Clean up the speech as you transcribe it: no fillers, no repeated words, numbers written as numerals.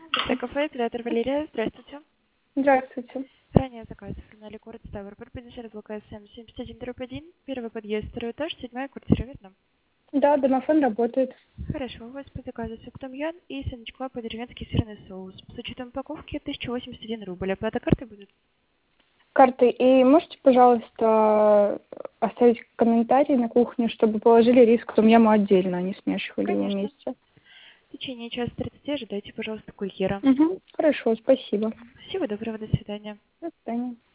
Это кафе, оператор Валерия. Здравствуйте. Здравствуйте. Ранее заказ оформляли город Ставрополь, подъезжали блок СМ 71-1, первый подъезд, второй этаж, 7-я квартира, верно? Да, домофон работает. Хорошо, у вас по заказу суп том-ям и сыночка по-деревенски сырный соус. С учетом упаковки 1081 рубль. Оплата карты будет? Карты. И можете, пожалуйста, оставить комментарий на кухне, чтобы положили рис к том-яму отдельно, а не смешивали его Конечно. вместе? В течение часа 30 ожидайте, пожалуйста, курьера. Угу. Хорошо, спасибо. Всего доброго, до свидания. До свидания.